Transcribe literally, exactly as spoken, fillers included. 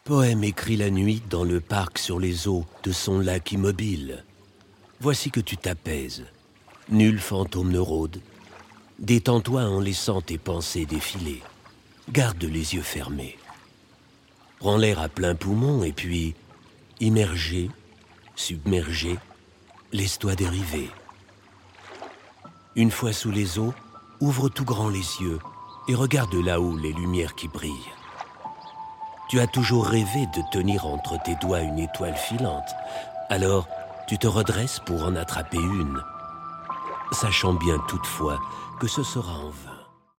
Poème écrit la nuit dans le parc sur les eaux de son lac immobile. Voici que tu t'apaises. Nul fantôme ne rôde. Détends-toi en laissant tes pensées défiler. Garde les yeux fermés. Prends l'air à plein poumon et puis, immergé, submergé, laisse-toi dériver. Une fois sous les eaux, ouvre tout grand les yeux et regarde là-haut les lumières qui brillent. Tu as toujours rêvé de tenir entre tes doigts une étoile filante. Alors, tu te redresses pour en attraper une, sachant bien toutefois que ce sera en vain.